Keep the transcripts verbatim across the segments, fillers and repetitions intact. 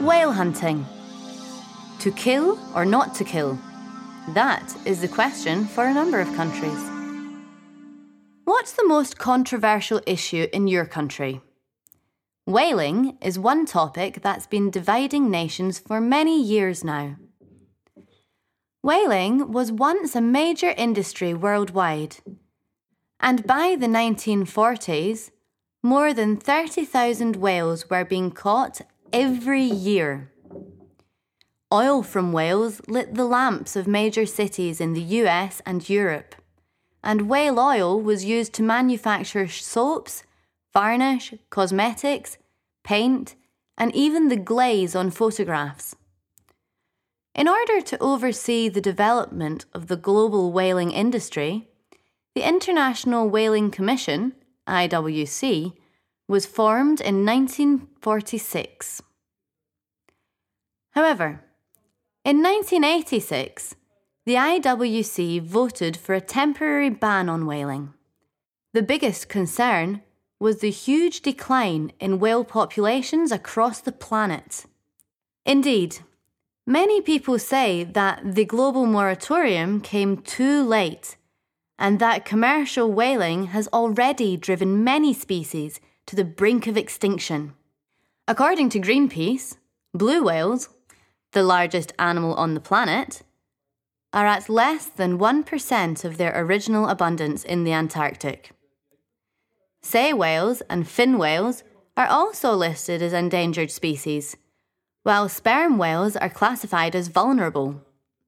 Whale hunting. To kill or not to kill? That is the question for a number of countries. What's the most controversial issue in your country? Whaling is one topic that's been dividing nations for many years now. Whaling was once a major industry worldwide, and by the nineteen forties, more than thirty thousand whales were being caught every year. Oil from whales lit the lamps of major cities in the U S and Europe, and whale oil was used to manufacture soaps, varnish, cosmetics, paint, and even the glaze on photographs. In order to oversee the development of the global whaling industry, the International Whaling Commission, I W C, was formed in nineteen forty-six. However, in nineteen eighty-six, the I W C voted for a temporary ban on whaling. The biggest concern was the huge decline in whale populations across the planet. Indeed, many people say that the global moratorium came too late, and that commercial whaling has already driven many species to the brink of extinction. According to Greenpeace, blue whales, the largest animal on the planet, are at less than one percent of their original abundance in the Antarctic. Sei whales and fin whales are also listed as endangered species, while sperm whales are classified as vulnerable.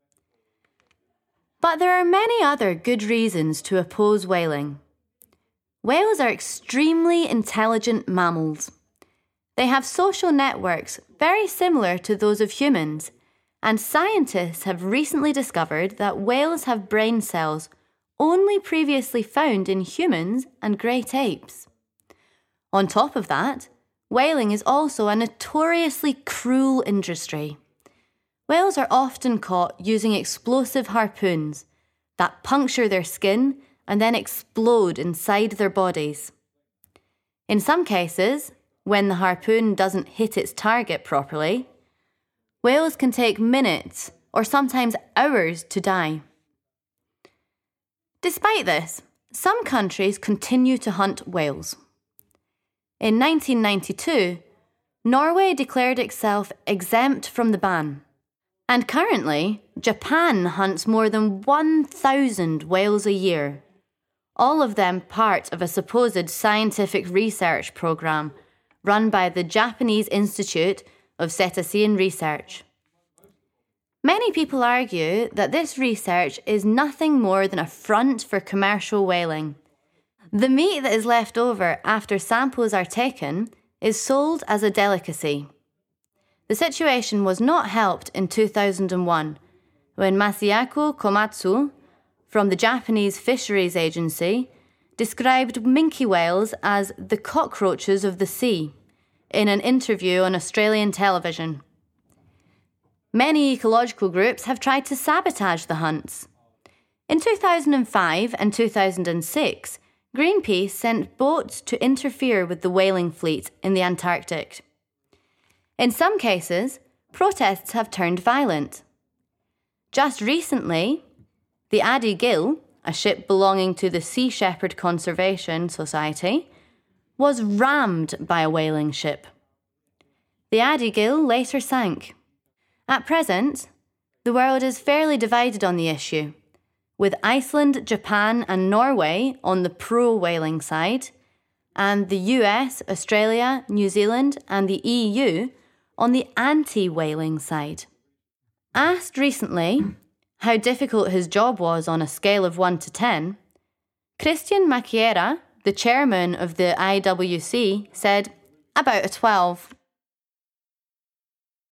But there are many other good reasons to oppose whaling. Whales are extremely intelligent mammals. They have social networks very similar to those of humans, and scientists have recently discovered that whales have brain cells only previously found in humans and great apes. On top of that, whaling is also a notoriously cruel industry. Whales are often caught using explosive harpoons that puncture their skin and then explode inside their bodies. In some cases, when the harpoon doesn't hit its target properly, whales can take minutes or sometimes hours to die. Despite this, some countries continue to hunt whales. In nineteen ninety-two, Norway declared itself exempt from the ban, and currently, Japan hunts more than one thousand whales a year, all of them part of a supposed scientific research program run by the Japanese Institute of Cetacean Research. Many people argue that this research is nothing more than a front for commercial whaling. The meat that is left over after samples are taken is sold as a delicacy. The situation was not helped in two thousand one, when Masayako Komatsu, from the Japanese Fisheries Agency, described minke whales as the cockroaches of the sea in an interview on Australian television. Many ecological groups have tried to sabotage the hunts. In two thousand five and two thousand six, Greenpeace sent boats to interfere with the whaling fleet in the Antarctic. In some cases, protests have turned violent. Just recently, the Adi Gil, a ship belonging to the Sea Shepherd Conservation Society, was rammed by a whaling ship. The Adi Gil later sank. At present, the world is fairly divided on the issue, with Iceland, Japan and Norway on the pro-whaling side, and the U S, Australia, New Zealand and the E U on the anti-whaling side. Asked recently how difficult his job was on a scale of one to ten, Christian Macchiera, the chairman of the I W C, said, about a twelve.